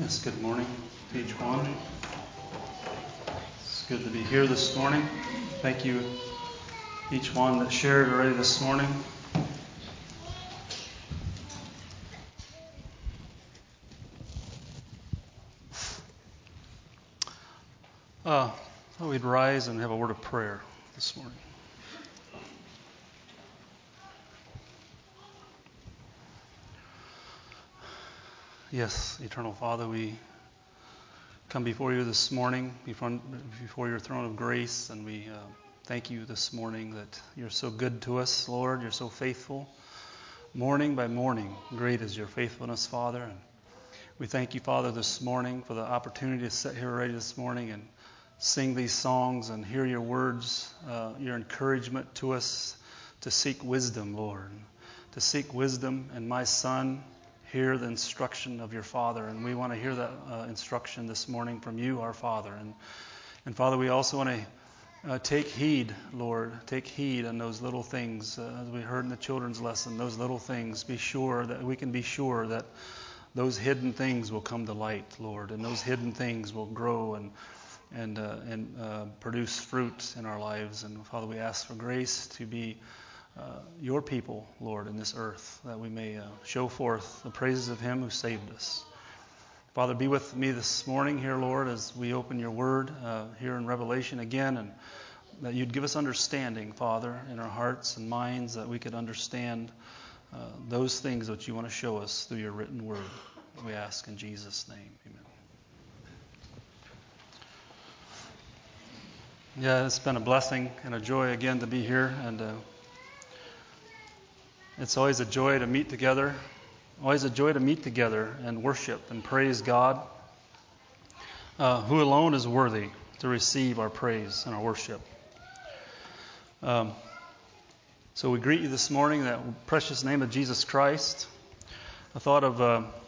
Yes, good morning to each one. It's good to be here this morning. Thank you, each one that shared already this morning. Thought we'd rise and have a word of prayer this morning. Yes, Eternal Father, we come before you this morning, before your throne of grace, and we thank you this morning that you're so good to us, Lord. You're so faithful. Morning by morning, great is your faithfulness, Father. And we thank you, Father, this morning for the opportunity to sit here already this morning and sing these songs and hear your words, your encouragement to us to seek wisdom, Lord. To seek wisdom, and my son, hear the instruction of your Father, and we want to hear that instruction this morning from you, our Father. And Father, we also want to take heed, Lord, take heed on those little things, as we heard in the children's lesson, those little things. Be sure that we can be sure that those hidden things will come to light, Lord, and those hidden things will grow and produce fruit in our lives. And Father, we ask for grace to be your people, Lord, in this earth, that we may show forth the praises of him who saved us. Father, be with me this morning here, Lord, as we open your word here in Revelation again, and that you'd give us understanding, Father, in our hearts and minds, that we could understand those things that you want to show us through your written word. We ask in Jesus' name. Amen. Yeah, it's been a blessing and a joy again to be here, and it's always a joy to meet together, and worship and praise God, who alone is worthy to receive our praise and our worship. So we greet you this morning in that precious name of Jesus Christ. I thought of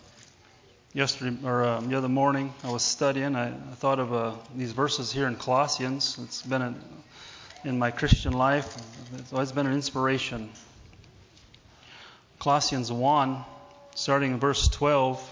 the other morning I was studying. I thought of these verses here in Colossians. It's been in my Christian life. It's always been an inspiration. Colossians 1, starting in verse 12,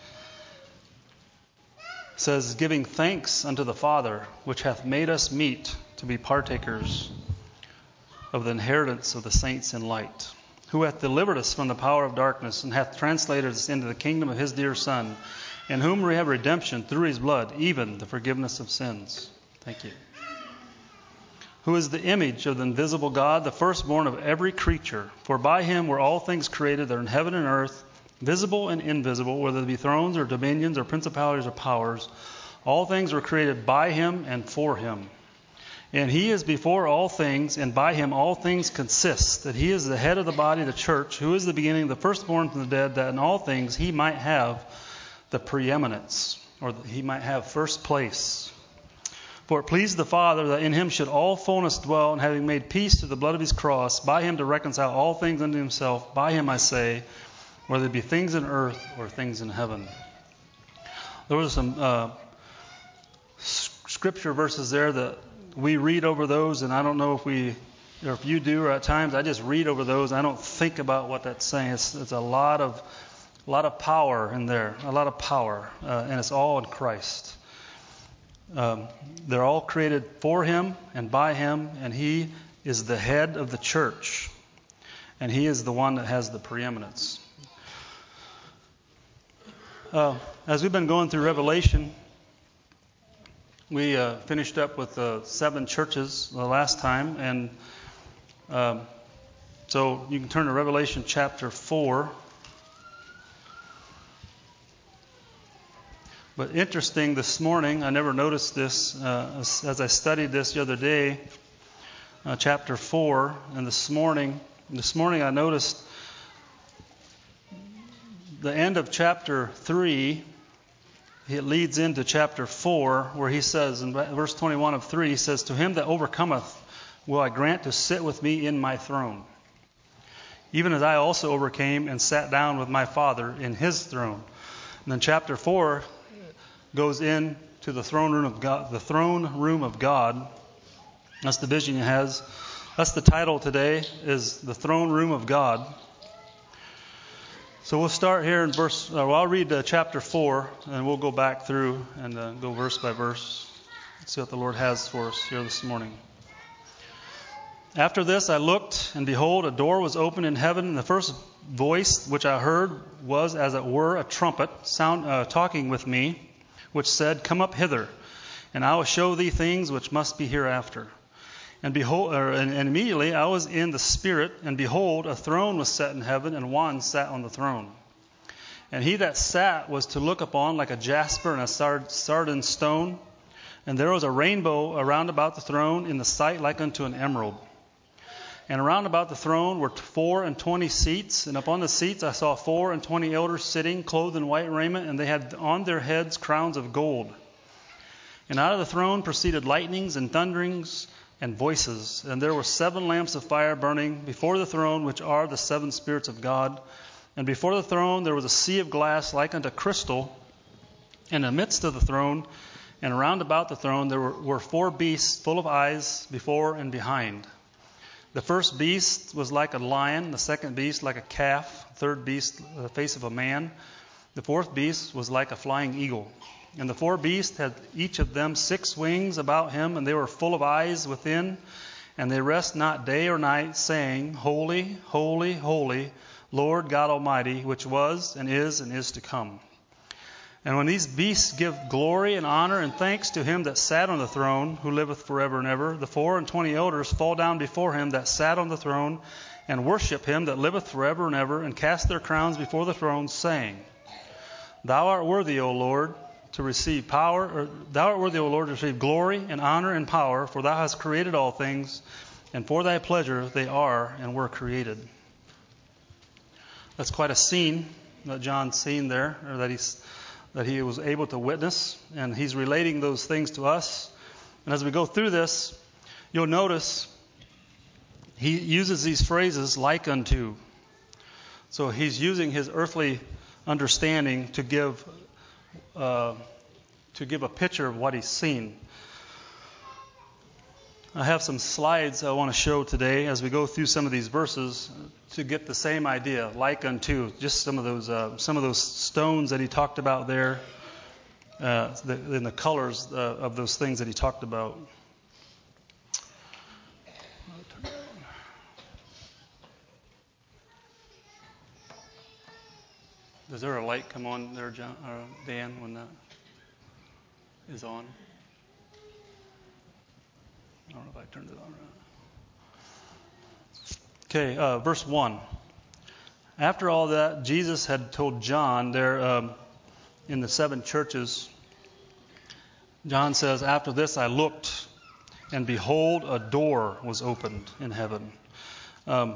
says, "Giving thanks unto the Father, which hath made us meet to be partakers of the inheritance of the saints in light, who hath delivered us from the power of darkness, and hath translated us into the kingdom of his dear Son, in whom we have redemption through his blood, even the forgiveness of sins." Thank you. "Who is the image of the invisible God, the firstborn of every creature. For by him were all things created that are in heaven and earth, visible and invisible, whether they be thrones or dominions or principalities or powers. All things were created by him and for him. And he is before all things, and by him all things consist. That he is the head of the body, the church, who is the beginning, the firstborn from the dead, that in all things he might have the preeminence," or that he might have first place. "For it pleased the Father that in him should all fullness dwell, and having made peace through the blood of his cross, by him to reconcile all things unto himself. By him, I say, whether it be things in earth or things in heaven." There were some scripture verses there that we read over those, and I don't know if you do, or at times I just read over those. I don't think about what that's saying. It's a lot of power in there, a lot of power, and it's all in Christ. They're all created for him and by him, and he is the head of the church, and he is the one that has the preeminence. As we've been going through Revelation, we finished up with 7 churches the last time, and so you can turn to Revelation chapter 4. But interesting, this morning, I never noticed this as I studied this the other day, chapter 4, and this morning I noticed the end of chapter 3, it leads into chapter 4, where he says, in verse 21 of 3, he says, "To him that overcometh will I grant to sit with me in my throne, even as I also overcame and sat down with my Father in his throne." And then chapter 4 goes in to the throne room of God. The throne room of God. That's the vision he has. That's the title today, is the throne room of God. So we'll start here in I'll read chapter 4, and we'll go back through and go verse by verse. See what the Lord has for us here this morning. After this I looked, and behold, a door was opened in heaven, and the first voice which I heard was as it were a trumpet talking with me, which said, Come up hither, and I will show thee things which must be hereafter. And behold, and immediately I was in the Spirit, and behold, a throne was set in heaven, and one sat on the throne. And he that sat was to look upon like a jasper and a sardine stone. And there was a rainbow around about the throne in the sight like unto an emerald. And around about the throne were 24 seats, and upon the seats I saw 24 elders sitting, clothed in white raiment, and they had on their heads crowns of gold. And out of the throne proceeded lightnings and thunderings and voices. And there were 7 lamps of fire burning before the throne, which are the 7 spirits of God. And before the throne there was a sea of glass like unto crystal. In the midst of the throne and round about the throne there were 4 beasts full of eyes before and behind. The first beast was like a lion, the second beast like a calf, the third beast the face of a man, the fourth beast was like a flying eagle. And the 4 beasts had each of them 6 wings about him, and they were full of eyes within, and they rest not day or night, saying, Holy, holy, holy, Lord God Almighty, which was and is to come. And when these beasts give glory and honor and thanks to him that sat on the throne, who liveth forever and ever, the 24 elders fall down before him that sat on the throne, and worship him that liveth forever and ever, and cast their crowns before the throne, saying, Thou art worthy, O Lord, to receive glory and honor and power, for thou hast created all things, and for thy pleasure they are and were created. That's quite a scene that John's seen there, or that he was able to witness, and he's relating those things to us. And as we go through this, you'll notice he uses these phrases like unto. So he's using his earthly understanding to give a picture of what he's seen. I have some slides I want to show today as we go through some of these verses to get the same idea, like unto, just some of those stones that he talked about there, in the colors of those things that he talked about. Does there a light come on there, John, Dan, when that is on? I don't know if I turned it on or not. Okay, verse 1. After all that, Jesus had told John there in the 7 churches, John says, After this I looked, and behold, a door was opened in heaven. An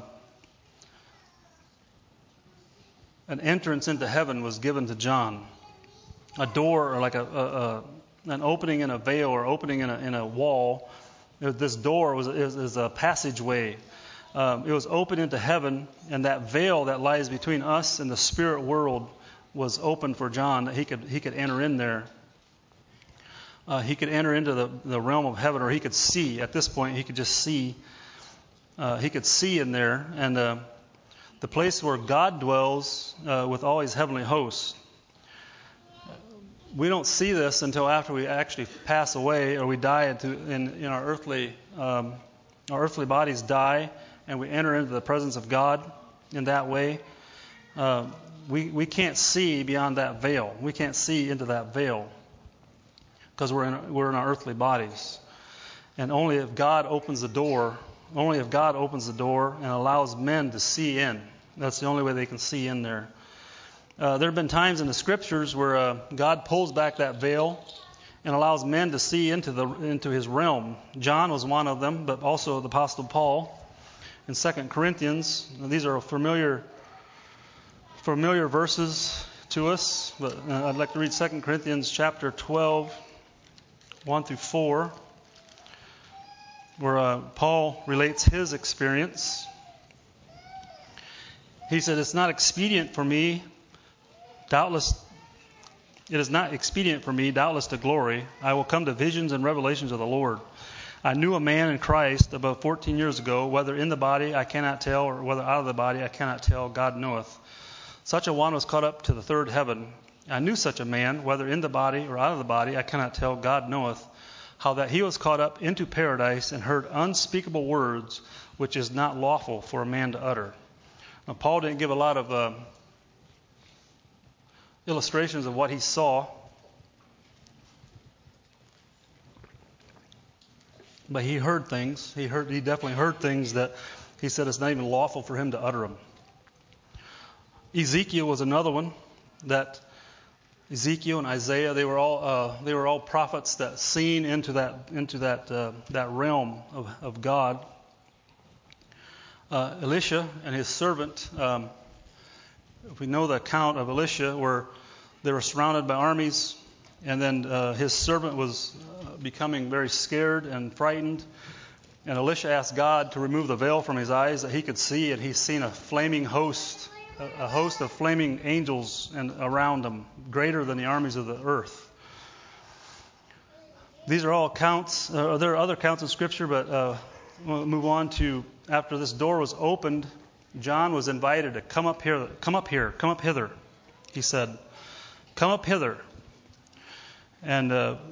entrance into heaven was given to John. A door, or like an opening in a veil, or opening in a wall. This door is a passageway. It was open into heaven, and that veil that lies between us and the spirit world was open for John, that he could enter in there. He could enter into the realm of heaven, or he could see. At this point, he could just see. He could see in there, and the place where God dwells with all his heavenly hosts. We don't see this until after we actually pass away, or we die in our earthly bodies die, and we enter into the presence of God in that way. We can't see beyond that veil. We can't see into that veil because we're in our earthly bodies. And only if God opens the door and allows men to see in, that's the only way they can see in there. There have been times in the Scriptures where God pulls back that veil and allows men to see into his realm. John was one of them, but also the Apostle Paul in 2 Corinthians. Now, these are familiar verses to us, but I'd like to read 2 Corinthians chapter 12, 1 through 4, where Paul relates his experience. He said, It is not expedient for me, doubtless to glory. I will come to visions and revelations of the Lord. I knew a man in Christ about 14 years ago, whether in the body I cannot tell, or whether out of the body I cannot tell, God knoweth. Such a one was caught up to the third heaven. I knew such a man, whether in the body or out of the body, I cannot tell, God knoweth, how that he was caught up into paradise and heard unspeakable words, which is not lawful for a man to utter. Now, Paul didn't give a lot of illustrations of what he saw, but he heard things. He definitely heard things that he said it's not even lawful for him to utter them. Ezekiel was another one. That Ezekiel and Isaiah, they were all prophets that seen into that realm of God. Elisha and his servant. If we know the account of Elisha, where they were surrounded by armies, and then his servant was becoming very scared and frightened. And Elisha asked God to remove the veil from his eyes that he could see, and he's seen a flaming host, a host of flaming angels and around him, greater than the armies of the earth. These are all accounts. There are other accounts in Scripture, but we'll move on to after this door was opened, John was invited to come up hither. He said, "Come up hither." And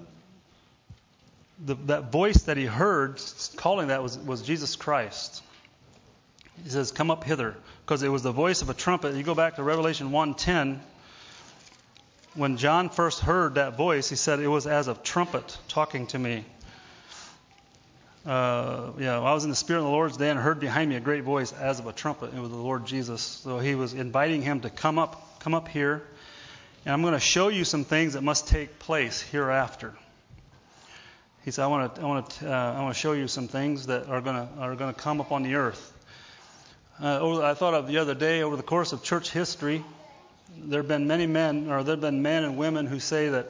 that voice that he heard calling that was Jesus Christ. He says, "Come up hither," because it was the voice of a trumpet. You go back to Revelation 1:10. When John first heard that voice, he said it was as a trumpet talking to me. I was in the Spirit of the Lord's day and heard behind me a great voice as of a trumpet. It was the Lord Jesus. So he was inviting him to come up here. And I'm going to show you some things that must take place hereafter. He said, I want to show you some things that are going to come upon the earth. I thought of the other day, over the course of church history, there have been men and women who say that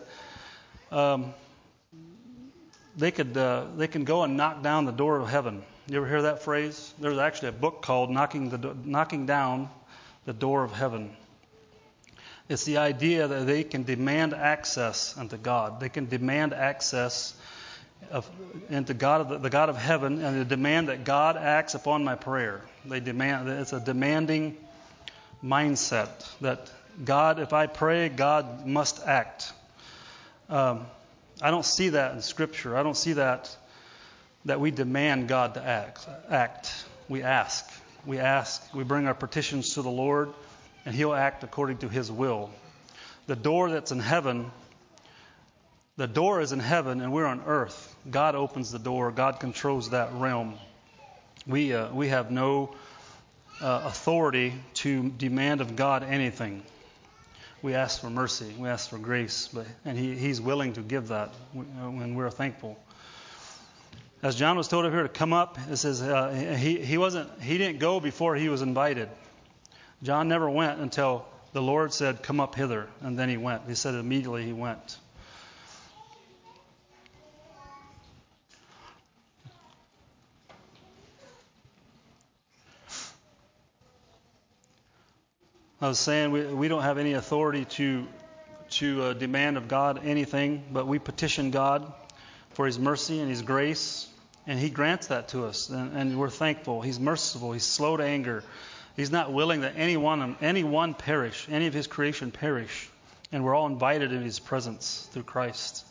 they can go and knock down the door of heaven. You ever hear that phrase? There's actually a book called Knocking Down the Door of Heaven. It's the idea that they can demand access unto God. They can demand access into God, the God of heaven, and they demand that God acts upon my prayer. It's a demanding mindset that God, if I pray, God must act. I don't see that in Scripture. I don't see that we demand God to act. We ask. We bring our petitions to the Lord, and He'll act according to His will. The door that's in heaven, the door is in heaven, and we're on earth. God opens the door. God controls that realm. We have no authority to demand of God anything. We ask for mercy. We ask for grace, and He's willing to give that when we're thankful. As John was told over here to come up, it says he didn't go before he was invited. John never went until the Lord said, "Come up hither," and then he went. He said immediately he went. I was saying we don't have any authority to demand of God anything, but we petition God for His mercy and His grace, and He grants that to us, and we're thankful. He's merciful. He's slow to anger. He's not willing that anyone perish, any of His creation perish, and we're all invited in His presence through Christ.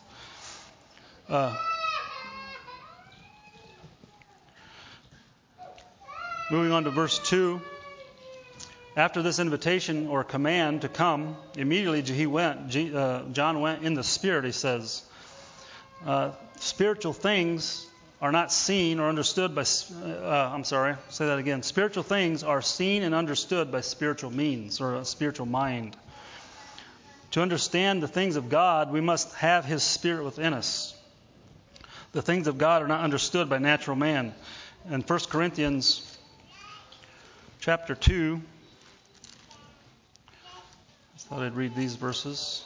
Moving on to verse 2. After this invitation or command to come, immediately John went in the Spirit, he says. Spiritual things are not seen or understood by... say that again. Spiritual things are seen and understood by spiritual means or a spiritual mind. To understand the things of God, we must have His Spirit within us. The things of God are not understood by natural man. In 1 Corinthians chapter 2... thought I'd read these verses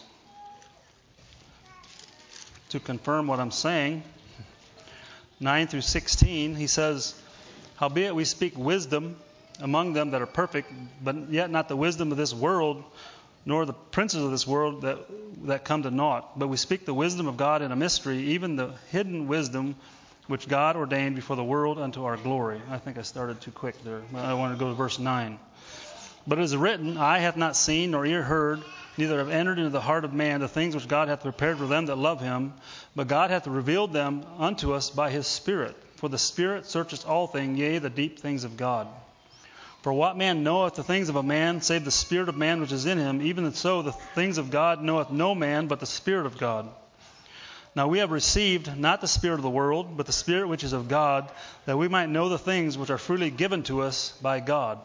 to confirm what I'm saying. 9 through 16, he says, "Howbeit we speak wisdom among them that are perfect, but yet not the wisdom of this world, nor the princes of this world that come to naught. But we speak the wisdom of God in a mystery, even the hidden wisdom which God ordained before the world unto our glory." I think I started too quick there. I want to go to verse 9. But it is written, eye hath not seen, nor ear heard, neither have entered into the heart of man the things which God hath prepared for them that love him. But God hath revealed them unto us by his Spirit. For the Spirit searcheth all things, yea, the deep things of God. For what man knoweth the things of a man, save the spirit of man which is in him? Even so the things of God knoweth no man, but the Spirit of God. Now we have received not the spirit of the world, but the Spirit which is of God, that we might know the things which are freely given to us by God.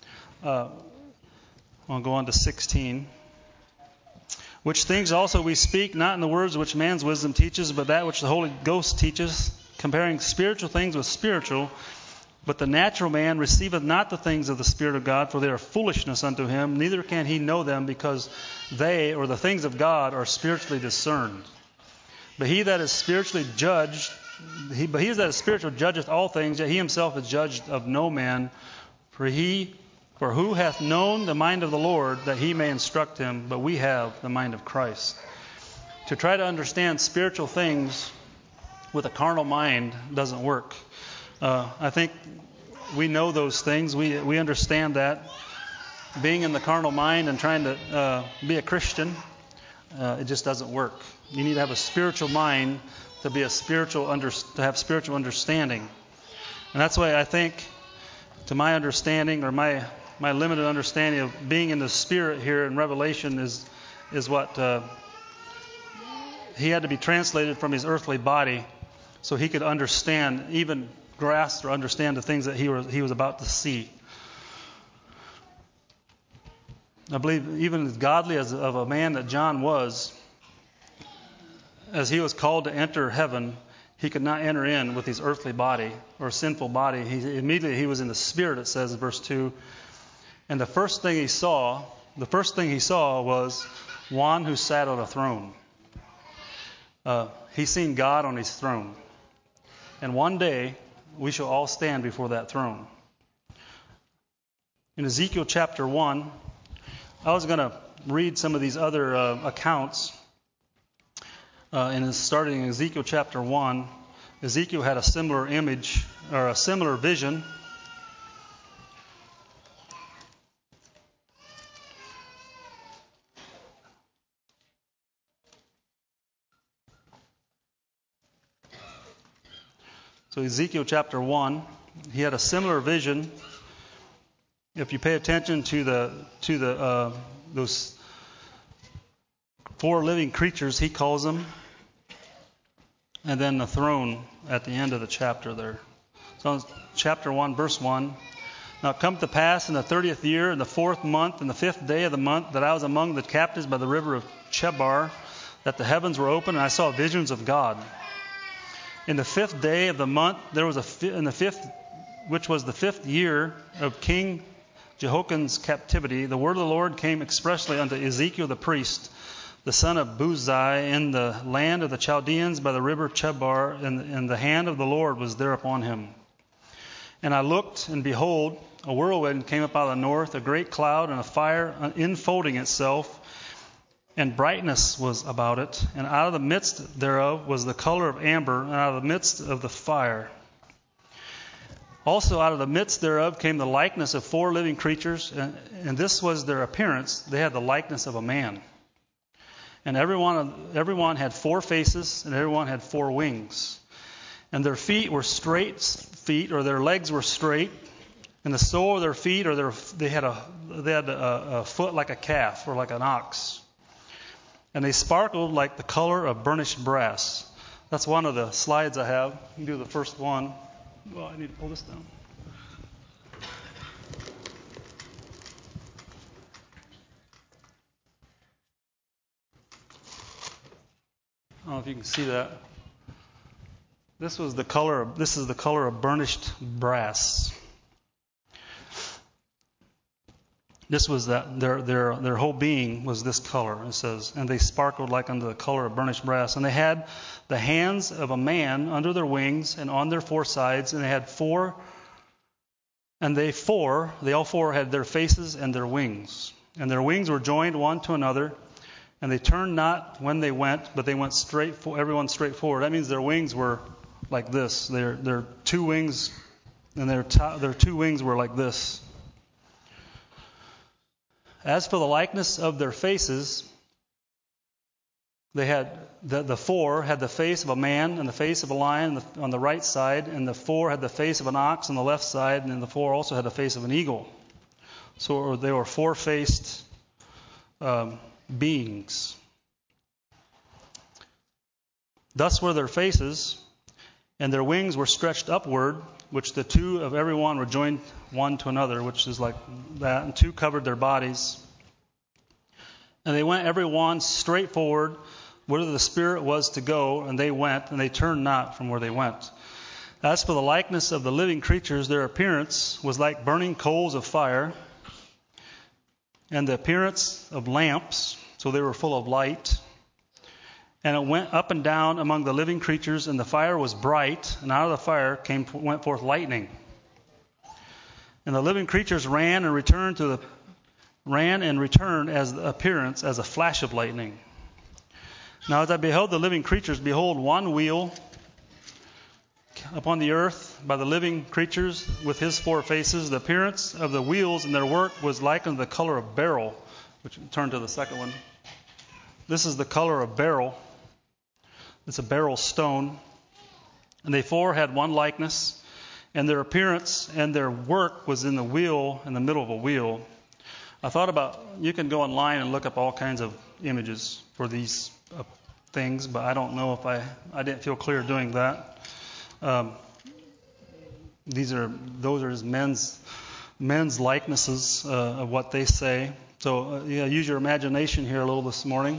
I'll go on to 16. Which things also we speak, not in the words which man's wisdom teaches, but that which the Holy Ghost teaches, comparing spiritual things with spiritual. But the natural man receiveth not the things of the Spirit of God, for they are foolishness unto him, neither can he know them, because they, or the things of God, are spiritually discerned. But he that is spiritually judged, he that is spiritual judgeth all things, yet he himself is judged of no man. For who hath known the mind of the Lord, that he may instruct him? But we have the mind of Christ. To try to understand spiritual things with a carnal mind doesn't work. I think we know those things. We understand that. Being in the carnal mind and trying to be a Christian, it just doesn't work. You need to have a spiritual mind to be to have spiritual understanding. And that's why I think, to my understanding, or my limited understanding of being in the Spirit here in Revelation is what he had to be translated from his earthly body so he could understand, even grasp or understand the things that he was about to see. I believe even as godly as of a man that John was, as he was called to enter heaven, he could not enter in with his earthly body or sinful body. Immediately he was in the Spirit, it says in verse 2. And the first thing he saw was one who sat on a throne. He seen God on his throne. And one day we shall all stand before that throne. In Ezekiel chapter 1, I was going to read some of these other accounts. And starting in Ezekiel chapter 1, Ezekiel had a similar image, or a similar vision. So Ezekiel chapter 1, he had a similar vision. If you pay attention to those four living creatures, he calls them, and then the throne at the end of the chapter there. So chapter 1, verse 1. Now it come to pass in the 30th year, in the 4th month, in the 5th day of the month, that I was among the captives by the river of Chebar, that the heavens were open, and I saw visions of God. In the 5th day of the month, there was which was the 5th year of King Jehoiakim's captivity, the word of the Lord came expressly unto Ezekiel the priest, the son of Buzi, in the land of the Chaldeans by the river Chebar, and the hand of the Lord was there upon him. And I looked, and behold, a whirlwind came up out of the north, a great cloud, and a fire enfolding itself, and brightness was about it, and out of the midst thereof was the color of amber, and out of the midst of the fire. Also out of the midst thereof came the likeness of four living creatures, and this was their appearance. They had the likeness of a man. And everyone had 4 faces, and everyone had 4 wings. And their feet were straight feet, or their legs were straight, and the sole of their feet, or they had a foot like a calf or like an ox. And they sparkled like the color of burnished brass. That's one of the slides I have. You can do the first one. Well, I need to pull this down. I don't know if you can see that. This is the color of burnished brass. This was that their whole being was this color, it says, and they sparkled like unto the color of burnished brass. And they had the hands of a man under their wings and on their 4 sides, and they had 4, and they all four had their faces and their wings. And their wings were joined one to another, and they turned not when they went, but they went everyone straight forward. That means their wings were like this. Their 2 wings, and their 2 wings were like this. As for the likeness of their faces, they had the four had the face of a man and the face of a lion on the right side, and the four had the face of an ox on the left side, and then the four also had the face of an eagle. So they were four-faced beings. Thus were their faces, and their wings were stretched upward, which the two of every one were joined one to another, which is like that, and two covered their bodies. And they went every one straight forward, whither the Spirit was to go, and they went, and they turned not from where they went. As for the likeness of the living creatures, their appearance was like burning coals of fire, and the appearance of lamps, so they were full of light. And it went up and down among the living creatures, and the fire was bright, and out of the fire went forth lightning. And the living creatures ran and returned as the appearance as a flash of lightning. Now as I beheld the living creatures, behold, one wheel upon the earth by the living creatures with his four faces. The appearance of the wheels and their work was like unto the color of beryl. Which turn to the second one. This is the color of beryl. It's a beryl stone. And they four had one likeness, and their appearance and their work was in the wheel, in the middle of a wheel. I thought about, you can go online and look up all kinds of images for these things, but I don't know if I didn't feel clear doing that. Those are his men's likenesses of what they say. So use your imagination here a little this morning.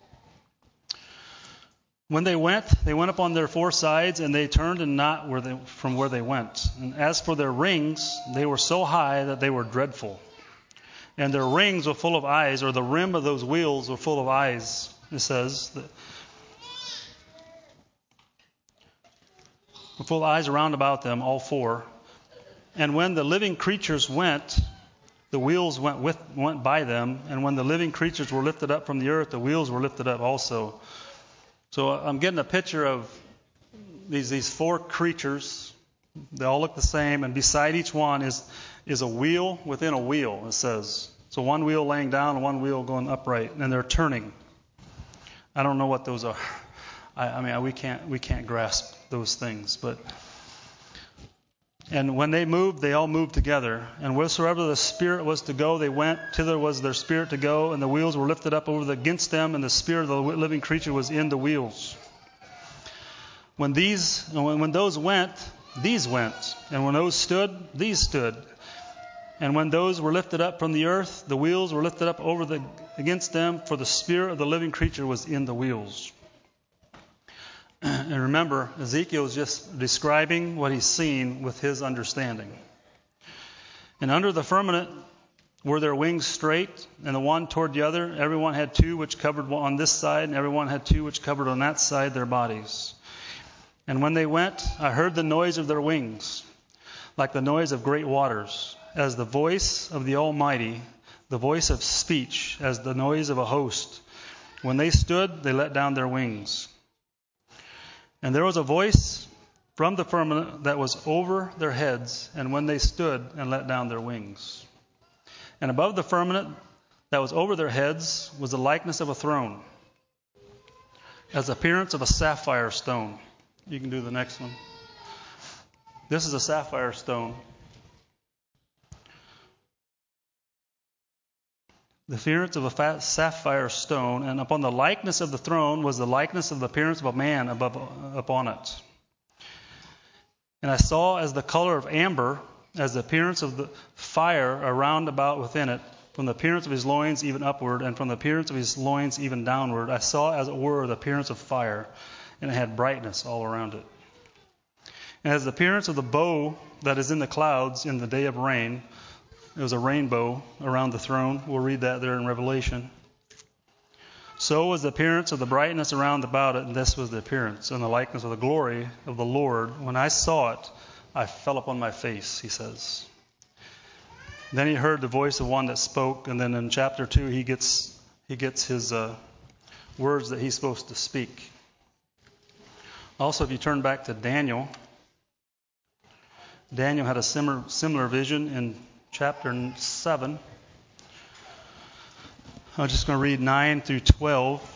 When they went up on their four sides, and they turned and not from where they went. And as for their rings, they were so high that they were dreadful. And their rings were full of eyes, or the rim of those wheels were full of eyes, it says. Full of eyes around about them, all four. And when the living creatures went, the wheels went by them. And when the living creatures were lifted up from the earth, the wheels were lifted up also. So I'm getting a picture of these four creatures. They all look the same, and beside each one is a wheel within a wheel, it says. So one wheel laying down and one wheel going upright, and they're turning. I don't know what those are. I mean, we can't grasp those things, and when they moved, they all moved together. And wheresoever the Spirit was to go, they went. Thither was their spirit to go, and the wheels were lifted up against them, and the spirit of the living creature was in the wheels. When those went, these went, and when those stood, these stood. And when those were lifted up from the earth, the wheels were lifted up against them, for the spirit of the living creature was in the wheels. And remember, Ezekiel is just describing what he's seen with his understanding. And under the firmament were their wings straight, and the one toward the other. Everyone had two which covered on this side, and everyone had two which covered on that side their bodies. And when they went, I heard the noise of their wings, like the noise of great waters, as the voice of the Almighty, the voice of speech, as the noise of a host. When they stood, they let down their wings. And there was a voice from the firmament that was over their heads, and when they stood and let down their wings. And above the firmament that was over their heads was the likeness of a throne, as the appearance of a sapphire stone. You can do the next one. This is a sapphire stone. The appearance of a sapphire stone, and upon the likeness of the throne was the likeness of the appearance of a man upon it. And I saw as the color of amber, as the appearance of the fire around about within it, from the appearance of his loins even upward, and from the appearance of his loins even downward. I saw as it were the appearance of fire, and it had brightness all around it. And as the appearance of the bow that is in the clouds in the day of rain, it was a rainbow around the throne. We'll read that there in Revelation. So was the appearance of the brightness around about it, and this was the appearance and the likeness of the glory of the Lord. When I saw it, I fell upon my face, he says. Then he heard the voice of one that spoke, and then in chapter 2 he gets his words that he's supposed to speak. Also, if you turn back to Daniel had a similar vision in chapter 7. I'm just going to read 9 through 12.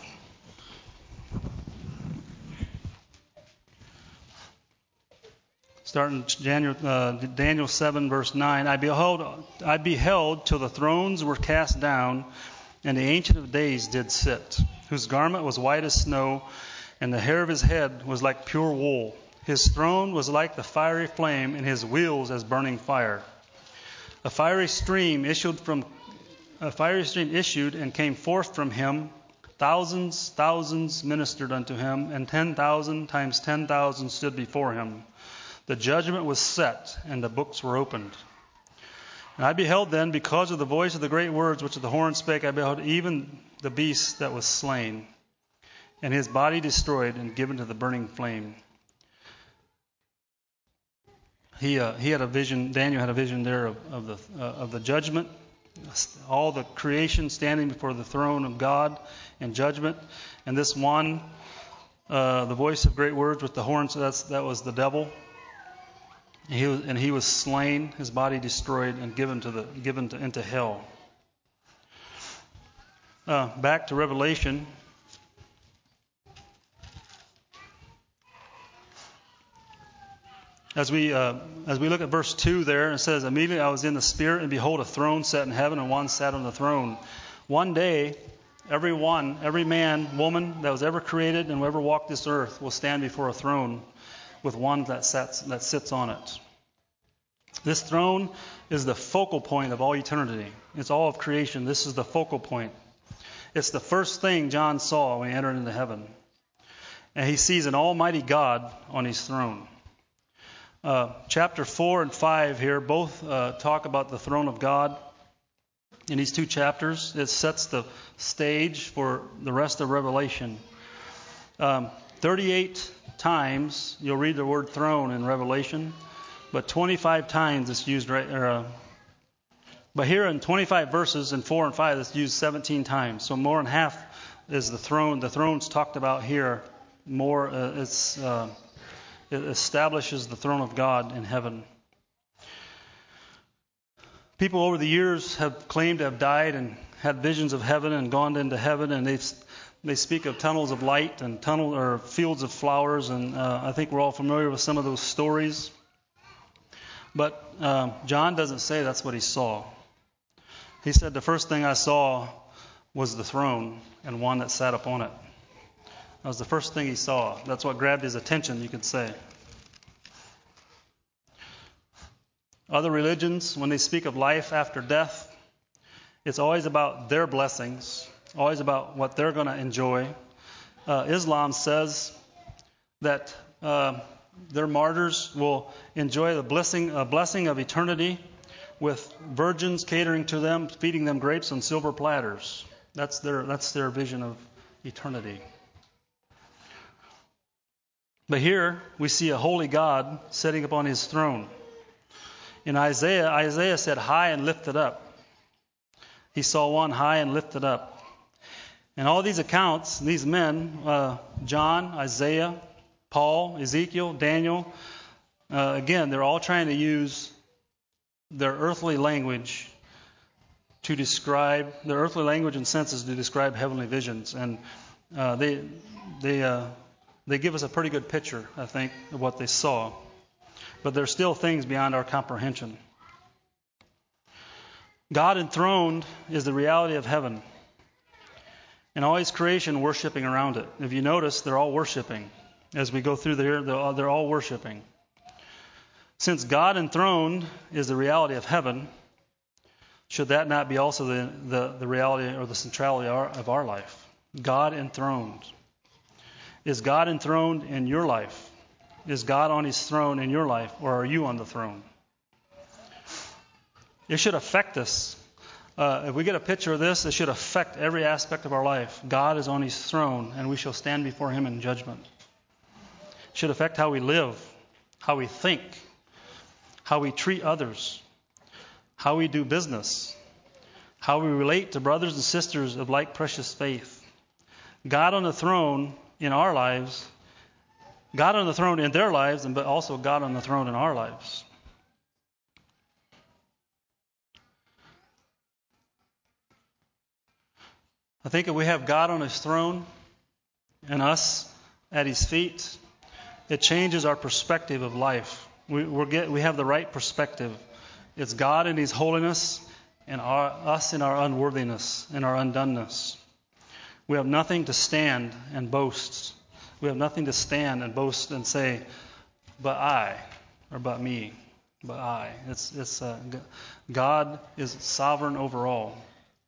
Starting Daniel 7, verse 9. I beheld till the thrones were cast down, and the Ancient of Days did sit, whose garment was white as snow, and the hair of his head was like pure wool. His throne was like the fiery flame, and his wheels as burning fire. A fiery stream issued and came forth from him. Thousands ministered unto him, and 10,000 times 10,000 stood before him. The judgment was set, and the books were opened. And I beheld then, because of the voice of the great words which the horn spake, I beheld even the beast that was slain, and his body destroyed and given to the burning flame. He had a vision. Daniel had a vision there of the judgment, all the creation standing before the throne of God in judgment, and this one, the voice of great words with the horn. So that was the devil. He was slain, his body destroyed, and given into hell. Back to Revelation. As we look at verse 2 there, it says, immediately I was in the Spirit, and behold, a throne set in heaven, and one sat on the throne. One day, every man, woman that was ever created and ever walked this earth will stand before a throne with one that sits on it. This throne is the focal point of all eternity. It's all of creation. This is the focal point. It's the first thing John saw when he entered into heaven. And he sees an almighty God on his throne. Chapter 4 and 5 here both talk about the throne of God. In these two chapters, it sets the stage for the rest of Revelation. 38 times you'll read the word throne in Revelation, but 25 times it's used but here in 25 verses in 4 and 5 it's used 17 times. So more than half is the throne. The throne's talked about here more. It establishes the throne of God in heaven. People over the years have claimed to have died and had visions of heaven and gone into heaven, and they speak of tunnels of light and fields of flowers, and I think we're all familiar with some of those stories. But John doesn't say that's what he saw. He said the first thing I saw was the throne and one that sat upon it. That was the first thing he saw. That's what grabbed his attention, you could say. Other religions, when they speak of life after death, it's always about their blessings, always about what they're going to enjoy. Islam says that their martyrs will enjoy the blessing of eternity with virgins catering to them, feeding them grapes on silver platters. That's their vision of eternity. But here we see a holy God sitting upon his throne. In Isaiah said, high and lifted up. He saw one high and lifted up. And all these accounts, these men, John, Isaiah, Paul, Ezekiel, Daniel, again, they're all trying to use their earthly language to describe, their earthly language and senses to describe heavenly visions. And they give us a pretty good picture, I think, of what they saw. But there's still things beyond our comprehension. God enthroned is the reality of heaven. And all his creation worshiping around it. If you notice, they're all worshiping. As we go through there, they're all worshiping. Since God enthroned is the reality of heaven, should that not be also the reality or the centrality of our life? God enthroned. Is God enthroned in your life? Is God on his throne in your life, or are you on the throne? It should affect us. If we get a picture of this, it should affect every aspect of our life. God is on his throne, and we shall stand before him in judgment. It should affect how we live, how we think, how we treat others, how we do business, how we relate to brothers and sisters of like precious faith. God on the throne in our lives, God on the throne in their lives, but also God on the throne in our lives. I think if we have God on His throne and us at His feet, it changes our perspective of life. We have the right perspective. It's God in His holiness and us in our unworthiness and our undoneness. We have nothing to stand and boast. We have nothing to stand and boast and say, but I, or but me, but I. God is sovereign over all.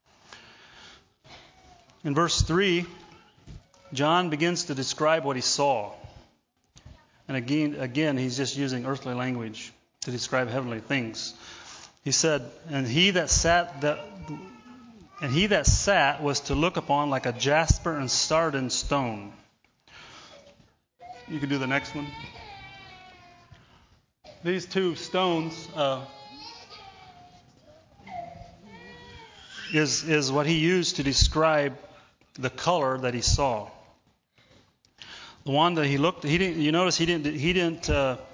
In verse 3, John begins to describe what he saw. And again, he's just using earthly language to describe heavenly things. He said, and he that sat was to look upon like a jasper and sardine stone. You can do the next one. These two stones is what he used to describe the color that he saw. The one that he looked, he didn't. You notice he didn't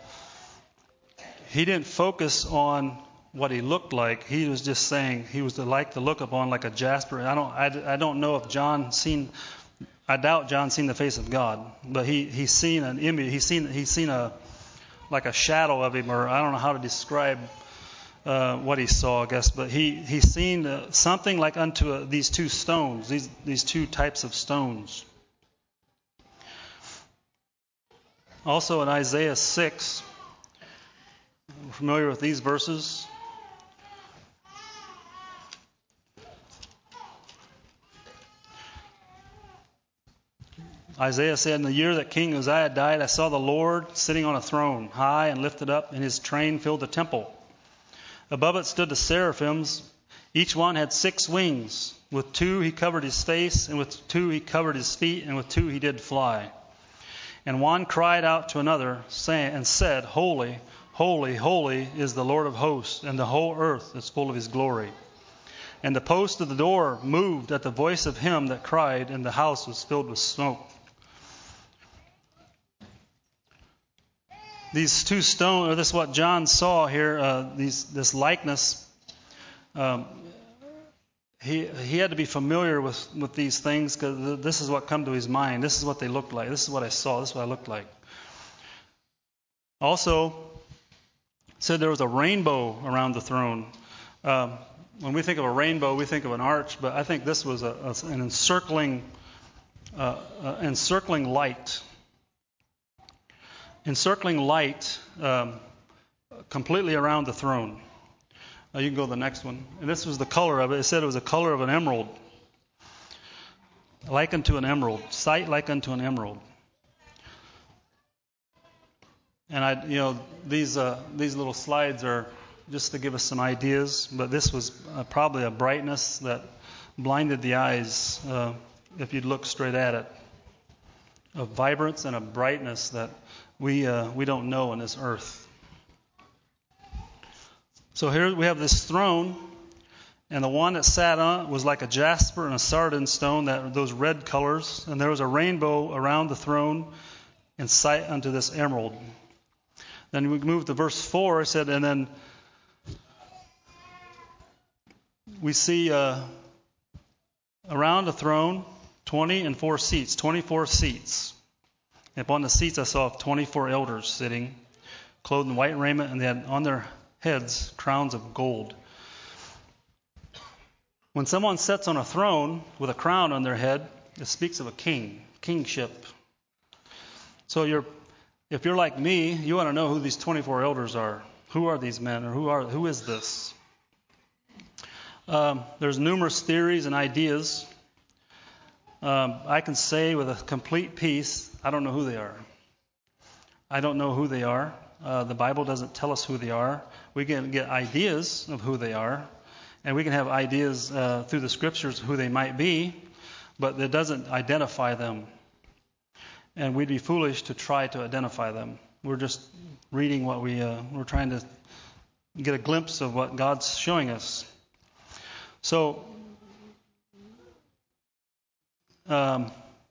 focus on what he looked like. He was just saying he was to look upon like a jasper. I don't know if John seen. I doubt John seen the face of God, but he's seen an image. He's seen a like a shadow of him, or I don't know how to describe what he saw, I guess. But he's seen something like unto these two stones, these two types of stones. Also in Isaiah 6, we're familiar with these verses. Isaiah said, in the year that King Uzziah died, I saw the Lord sitting on a throne, high and lifted up, and his train filled the temple. Above it stood the seraphims. Each one had 6 wings. With 2 he covered his face, and with 2 he covered his feet, and with 2 he did fly. And one cried out to another, saying, and said, Holy, holy, holy is the Lord of hosts, and the whole earth is full of his glory. And the post of the door moved at the voice of him that cried, and the house was filled with smoke. These two stones, or this is what John saw here, this likeness. He had to be familiar with these things, because this is what come to his mind. This is what they looked like. This is what I saw. This is what I looked like. Also, said there was a rainbow around the throne. When we think of a rainbow, we think of an arch, but I think this was an encircling light. Encircling light completely around the throne. You can go to the next one. And this was the color of it. It said it was the color of an emerald. Like unto an emerald. Sight like unto an emerald. And these little slides are just to give us some ideas, but this was probably a brightness that blinded the eyes if you'd look straight at it. A vibrance and a brightness that we don't know on this earth. So here we have this throne, and the one that sat on it was like a jasper and a sardine stone, those red colors, and there was a rainbow around the throne in sight unto this emerald. Then we move to verse 4. It said, and then we see around the throne 24 seats. And upon the seats I saw 24 elders sitting, clothed in white raiment, and they had on their heads crowns of gold. When someone sits on a throne with a crown on their head, it speaks of a kingship. So if you're like me, you want to know who these 24 elders are. Who are these men, or who is this? There's numerous theories and ideas. I can say with a complete peace, I don't know who they are. I don't know who they are. The Bible doesn't tell us who they are. We can get ideas of who they are, and we can have ideas through the Scriptures who they might be, but it doesn't identify them. And we'd be foolish to try to identify them. We're just reading what we're trying to get a glimpse of what God's showing us. So, I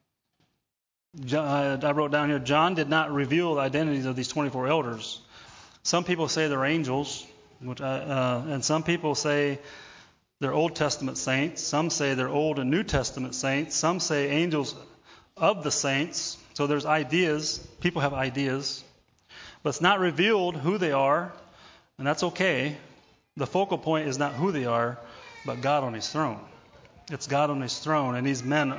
wrote down here, John did not reveal the identities of these 24 elders. Some people say they're angels, and some people say they're Old Testament saints. Some say they're Old and New Testament saints. Some say angels of the saints. So there's ideas. People have ideas. But it's not revealed who they are, and that's okay. The focal point is not who they are, but God on his throne. It's God on his throne. And these men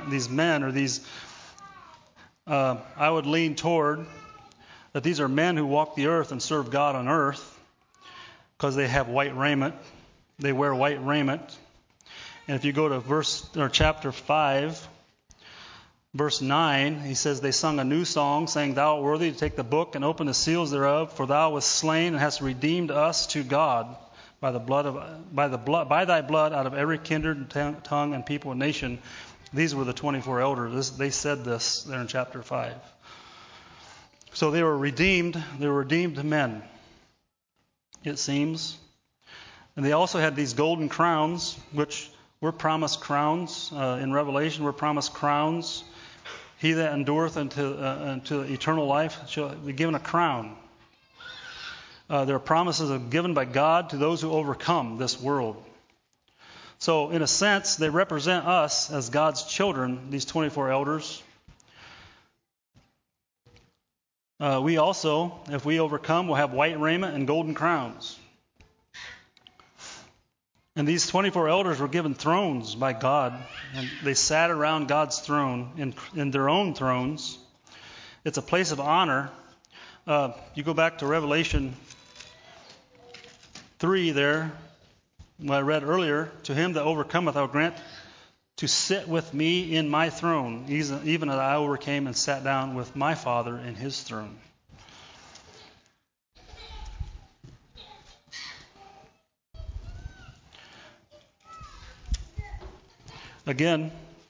I would lean toward that these are men who walk the earth and serve God on earth because they have white raiment. They wear white raiment. And if you go to chapter 5, verse 9, he says, they sung a new song, saying, Thou art worthy to take the book and open the seals thereof, for thou wast slain and hast redeemed us to God by thy blood out of every kindred, tongue, and people and nation. These were the 24 elders. They said this there in chapter 5. So they were redeemed. They were redeemed men, it seems. And they also had these golden crowns, which were promised crowns. In Revelation, we're promised crowns. He that endureth unto eternal life shall be given a crown. There are promises given by God to those who overcome this world. So, in a sense, they represent us as God's children, these 24 elders. We also, if we overcome, will have white raiment and golden crowns. And these 24 elders were given thrones by God, and they sat around God's throne in their own thrones. It's a place of honor. You go back to Revelation 3 there, what I read earlier. To him that overcometh I will grant to sit with me in my throne, even as I overcame and sat down with my Father in his throne. Again,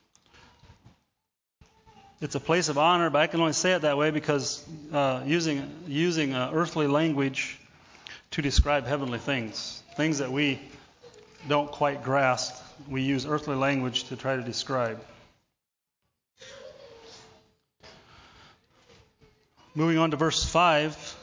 it's a place of honor, but I can only say it that way because using earthly language to describe heavenly things that we don't quite grasp, we use earthly language to try to describe. Moving on to verse 5,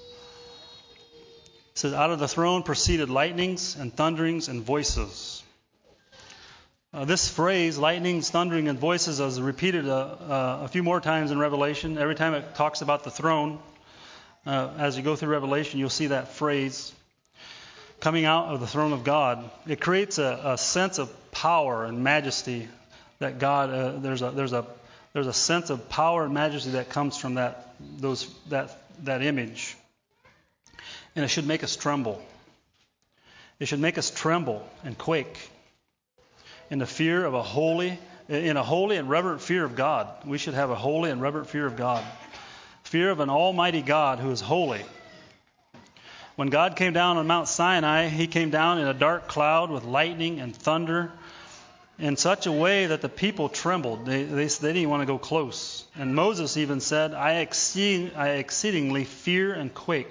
it says, Out of the throne proceeded lightnings and thunderings and voices. This phrase, lightnings, thundering, and voices, is repeated a few more times in Revelation. Every time it talks about the throne, as you go through Revelation, you'll see that phrase coming out of the throne of God. It creates a sense of power and majesty that God. There's a sense of power and majesty that comes from that image, and it should make us tremble. It should make us tremble and quake. In a holy and reverent fear of God. We should have a holy and reverent fear of God. Fear of an almighty God who is holy. When God came down on Mount Sinai, he came down in a dark cloud with lightning and thunder in such a way that the people trembled. They didn't want to go close. And Moses even said, I exceedingly fear and quake.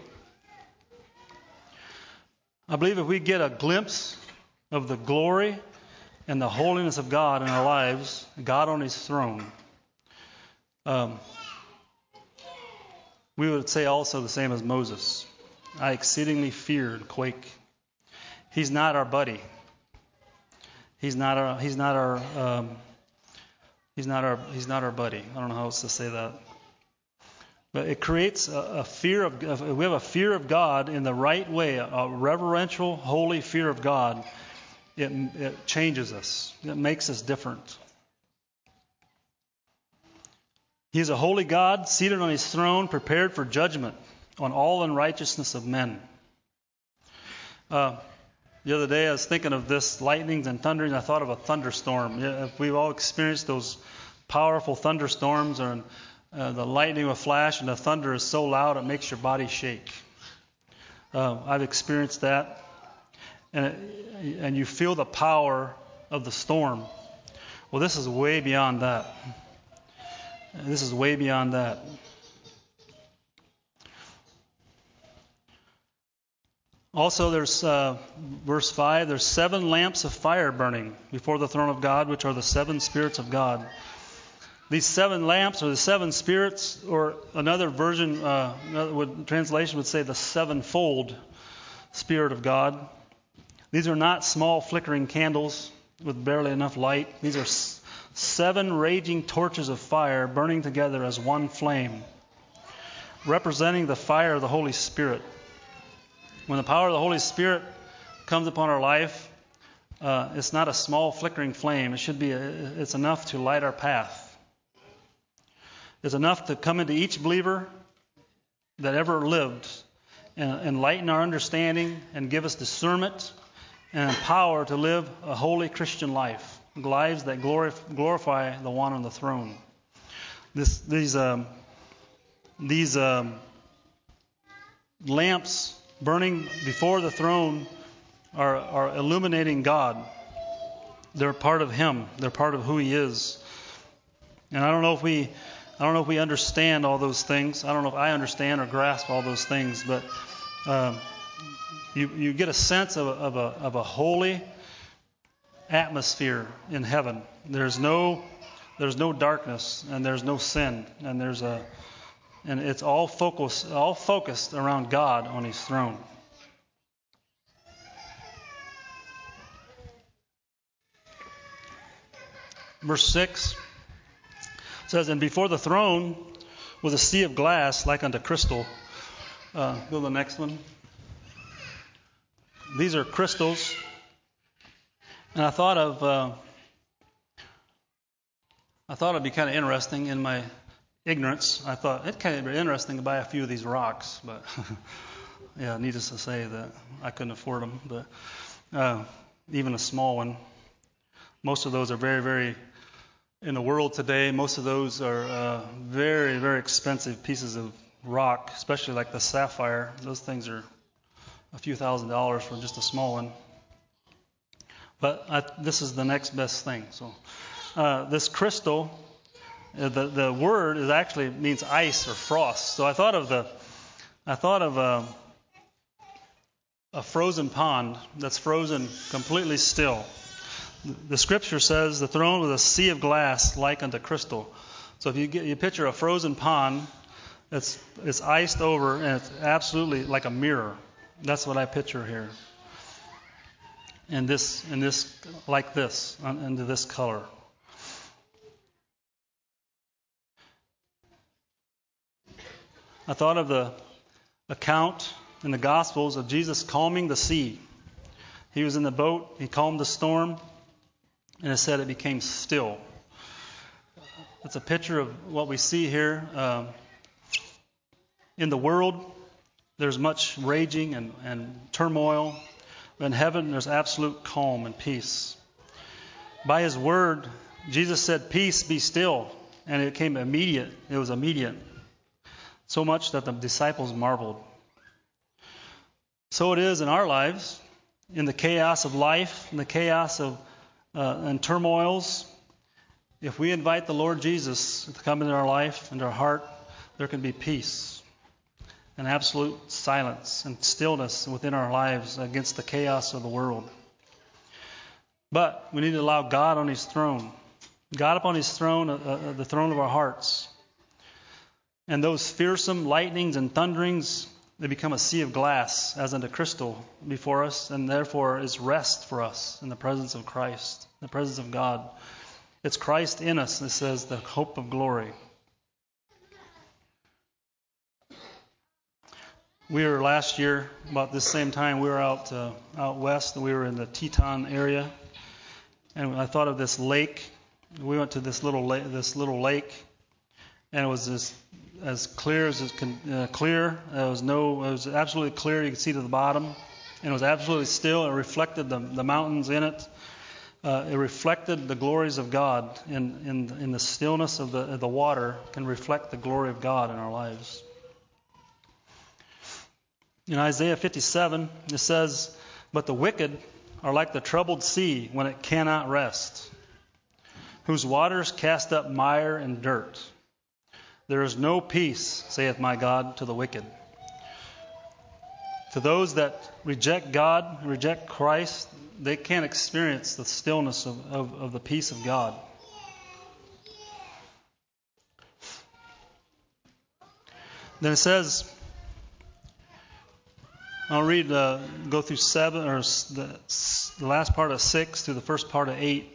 I believe if we get a glimpse of the glory and the holiness of God in our lives, God on his throne, we would say also the same as Moses. I exceedingly fear and quake. He's not our buddy. He's not our buddy. I don't know how else to say that. But it creates a fear of we have a fear of God in the right way, a reverential, holy fear of God. It changes us. It makes us different. He is a holy God, seated on his throne, prepared for judgment on all unrighteousness of men. The other day I was thinking of this lightnings and thunderings. I thought of a thunderstorm. We've all experienced those powerful thunderstorms, or the lightning will flash and the thunder is so loud it makes your body shake. I've experienced that. And you feel the power of the storm. Well, this is way beyond that. This is way beyond that. Also, there's verse 5, there's 7 lamps of fire burning before the throne of God, which are the 7 spirits of God. These 7 lamps are the 7 spirits, or another version, translation would say the 7-fold Spirit of God. These are not small flickering candles with barely enough light. These are 7 raging torches of fire burning together as one flame, representing the fire of the Holy Spirit. When the power of the Holy Spirit comes upon our life, it's not a small flickering flame. It's enough to light our path. It's enough to come into each believer that ever lived and enlighten our understanding and give us discernment and power to live a holy Christian life, lives that glorify the one on the throne. These lamps burning before the throne are illuminating God. They're part of Him. They're part of who He is. And I don't know if we understand all those things. I don't know if I understand or grasp all those things, but you get a sense of a holy atmosphere in heaven. There's no darkness, and there's no sin, and it's all focused around God on His throne. Verse 6 says, "And before the throne was a sea of glass like unto crystal." Go to the next one. These are crystals. And I thought it'd be kind of interesting in my ignorance. I thought it'd kind of be interesting to buy a few of these rocks, but yeah, needless to say that I couldn't afford them. But even a small one, most of those are very, very, in the world today, most of those are very, very expensive pieces of rock, especially like the sapphire. Those things are a few $1,000s for just a small one. But this is the next best thing. So this crystal, the word is actually means ice or frost. So I thought of a frozen pond that's frozen completely still. The Scripture says the throne was a sea of glass like unto crystal. So if you picture a frozen pond, it's iced over and it's absolutely like a mirror. That's what I picture here. And this like this, into this color. I thought of the account in the Gospels of Jesus calming the sea. He was in the boat, he calmed the storm, and it said it became still. It's a picture of what we see here. In the world, there's much raging and turmoil. But in heaven, there's absolute calm and peace. By His word, Jesus said, "Peace, be still." And it came immediate. It was immediate. So much that the disciples marveled. So it is in our lives, in the chaos of life, in the chaos of and turmoils. If we invite the Lord Jesus to come into our life, into our heart, there can be peace and absolute silence and stillness within our lives against the chaos of the world. But we need to allow God on His throne. God upon His throne, the throne of our hearts. And those fearsome lightnings and thunderings, they become a sea of glass as unto crystal before us, and therefore is rest for us in the presence of Christ, in the presence of God. It's Christ in us, it says, the hope of glory. We were last year, about this same time, we were out west, and we were in the Teton area. And I thought of this lake. We went to this little lake, and it was as clear as it can clear. It was absolutely clear. You could see to the bottom, and it was absolutely still. It reflected the mountains in it. It reflected the glories of God. In the stillness of the water, can reflect the glory of God in our lives. In Isaiah 57, it says, "But the wicked are like the troubled sea when it cannot rest, whose waters cast up mire and dirt. There is no peace, saith my God, to the wicked." To those that reject God, reject Christ, they can't experience the stillness of the peace of God. Then it says, I'll read, go through 7, or the last part of 6 to the first part of 8.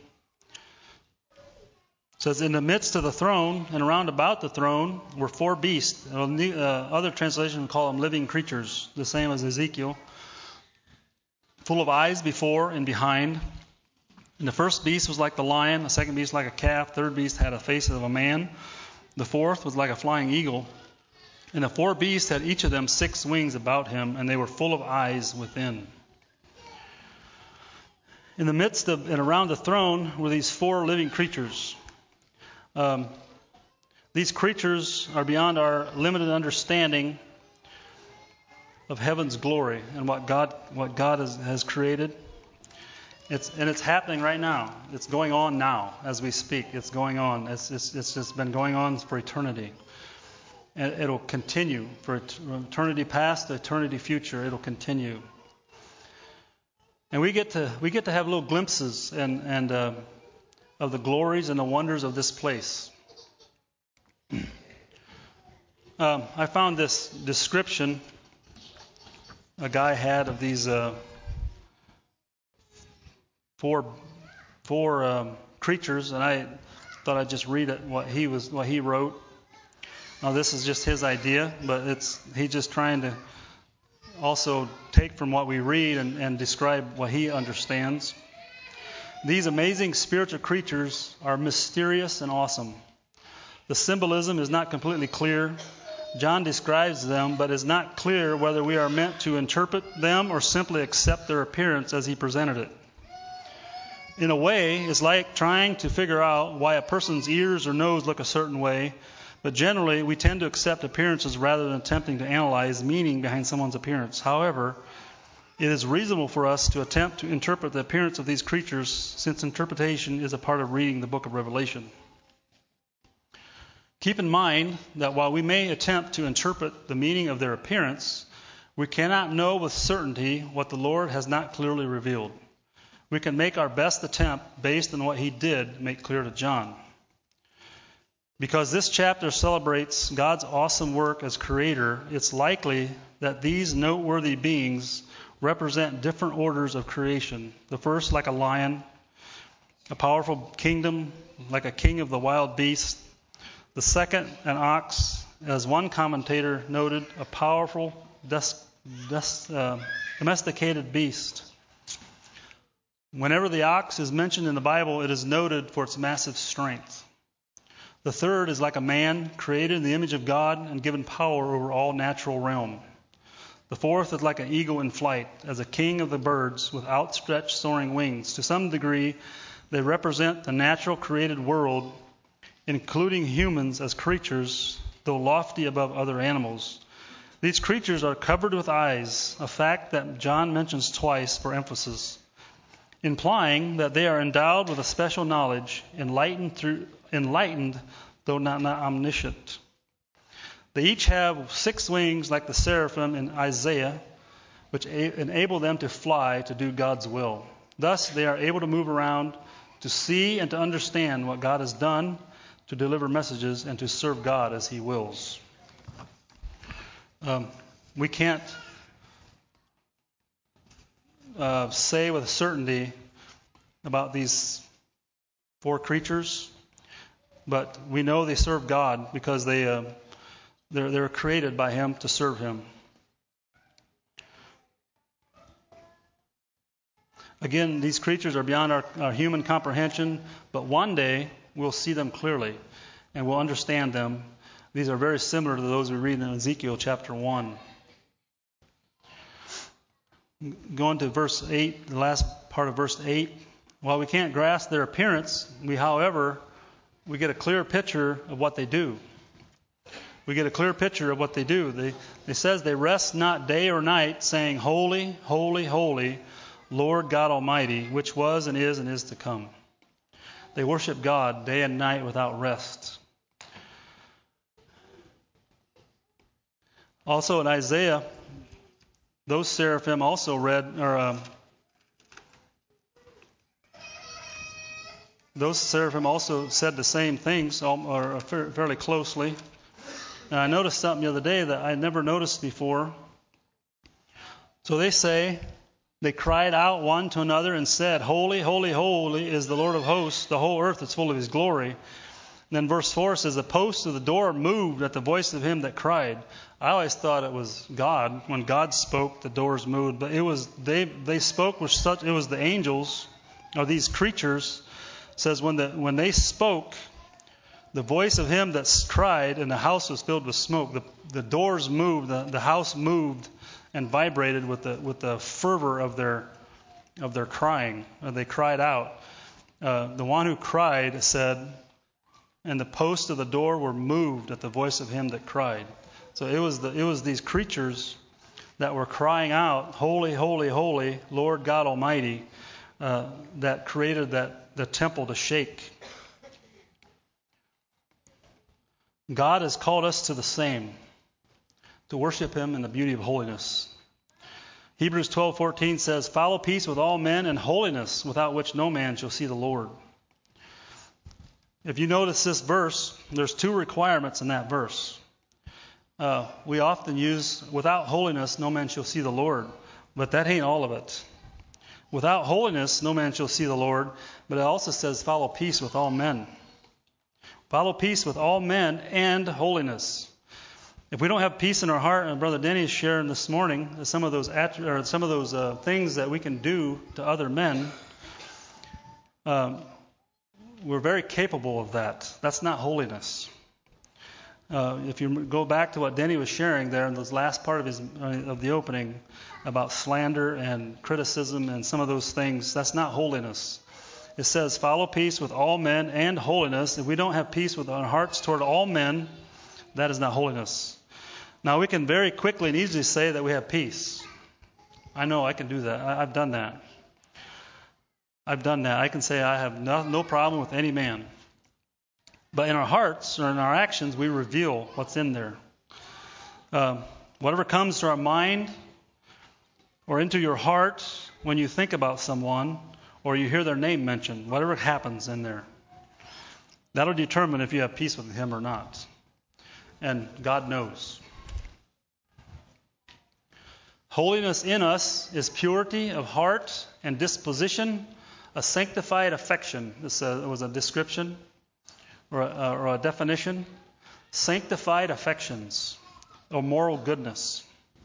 It says, in the midst of the throne and around about the throne were 4 beasts. Other translations call them living creatures, the same as Ezekiel, full of eyes before and behind. And the first beast was like the lion, the second beast like a calf, third beast had a face of a man, the fourth was like a flying eagle. And the 4 beasts had each of them 6 wings about him, and they were full of eyes within. In the midst of and around the throne were these 4 living creatures. These creatures are beyond our limited understanding of heaven's glory and what God has created. It's happening right now. It's going on now as we speak. It's going on. It's just been going on for eternity. And it'll continue from eternity past to eternity future. It'll continue. And we get to have little glimpses and of the glories and the wonders of this place. I found this description a guy had of these 4 creatures, and I thought I'd just read it, what he wrote. Now this is just his idea, but he's just trying to also take from what we read and describe what he understands. These amazing spiritual creatures are mysterious and awesome. The symbolism is not completely clear. John describes them, but is not clear whether we are meant to interpret them or simply accept their appearance as he presented it. In a way, it's like trying to figure out why a person's ears or nose look a certain way, but generally we tend to accept appearances rather than attempting to analyze meaning behind someone's appearance. However, it is reasonable for us to attempt to interpret the appearance of these creatures, since interpretation is a part of reading the book of Revelation. Keep in mind that while we may attempt to interpret the meaning of their appearance, we cannot know with certainty what the Lord has not clearly revealed. We can make our best attempt based on what he did make clear to John. Because this chapter celebrates God's awesome work as creator, it's likely that these noteworthy beings represent different orders of creation. The first, like a lion, a powerful kingdom, like a king of the wild beasts. The second, an ox, as one commentator noted, a powerful, domesticated beast. Whenever the ox is mentioned in the Bible, it is noted for its massive strength. The third is like a man, created in the image of God and given power over all natural realm. The fourth is like an eagle in flight, as a king of the birds with outstretched soaring wings. To some degree, they represent the natural created world, including humans as creatures, though lofty above other animals. These creatures are covered with eyes, a fact that John mentions twice for emphasis, implying that they are endowed with a special knowledge, enlightened though not omniscient. They each have 6 wings like the seraphim in Isaiah, which enable them to fly to do God's will. Thus, they are able to move around, to see and to understand what God has done, to deliver messages, and to serve God as he wills. We can't say with certainty about these 4 creatures, but we know they serve God because they're created by him to serve him. Again, these creatures are beyond our human comprehension, but one day we'll see them clearly and we'll understand them. These are very similar to those we read in Ezekiel chapter 1. Going to verse 8, the last part of verse 8. While we can't grasp their appearance, however, we get a clear picture of what they do. We get a clear picture of what they do. It says they rest not day or night, saying, Holy, holy, holy, Lord God Almighty, which was and is to come. They worship God day and night without rest. Also in Isaiah, those seraphim also said the same things, or fairly closely. And I noticed something the other day that I never noticed before. So they cried out one to another and said, Holy, holy, holy is the Lord of hosts. The whole earth is full of his glory. And then verse 4 says, the posts of the door moved at the voice of him that cried. I always thought it was God. When God spoke, the doors moved. But it was they spoke with such, it was the angels, or these creatures. It says when they spoke, the voice of him that cried, and the house was filled with smoke. The doors moved, the house moved and vibrated with the fervor of their crying. They cried out. The one who cried said, and the posts of the door were moved at the voice of him that cried. So it was these creatures that were crying out, Holy, holy, holy, Lord God Almighty, that created the temple to shake. God has called us to the same, to worship him in the beauty of holiness. Hebrews 12:14 says, Follow peace with all men and holiness, without which no man shall see the Lord. If you notice this verse, there's two requirements in that verse. We often use, without holiness, no man shall see the Lord. But that ain't all of it. Without holiness, no man shall see the Lord. But it also says, follow peace with all men. Follow peace with all men and holiness. If we don't have peace in our heart, and Brother Denny is sharing this morning some of those things that we can do to other men, we're very capable of that. That's not holiness. If you go back to what Denny was sharing there in this last part of the opening about slander and criticism and some of those things, that's not holiness. It says, follow peace with all men and holiness. If we don't have peace with our hearts toward all men, that is not holiness. Now, we can very quickly and easily say that we have peace. I know I can do that. I've done that. I can say I have no problem with any man. But in our hearts or in our actions, we reveal what's in there. Whatever comes to our mind or into your heart when you think about someone or you hear their name mentioned, whatever happens in there, that'll determine if you have peace with him or not. And God knows. Holiness in us is purity of heart and disposition, a sanctified affection. This was a description or a definition. Sanctified affections or moral goodness.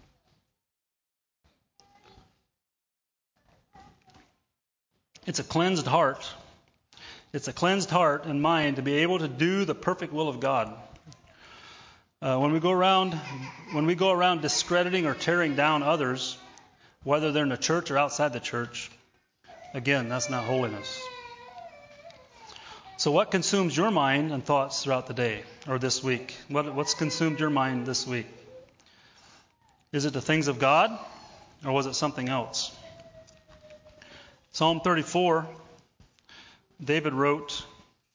It's a cleansed heart. It's a cleansed heart and mind to be able to do the perfect will of God. When we go around discrediting or tearing down others, whether they're in the church or outside the church, again, that's not holiness. So what consumes your mind and thoughts throughout the day or this week? What's consumed your mind this week? Is it the things of God or was it something else? Psalm 34, David wrote,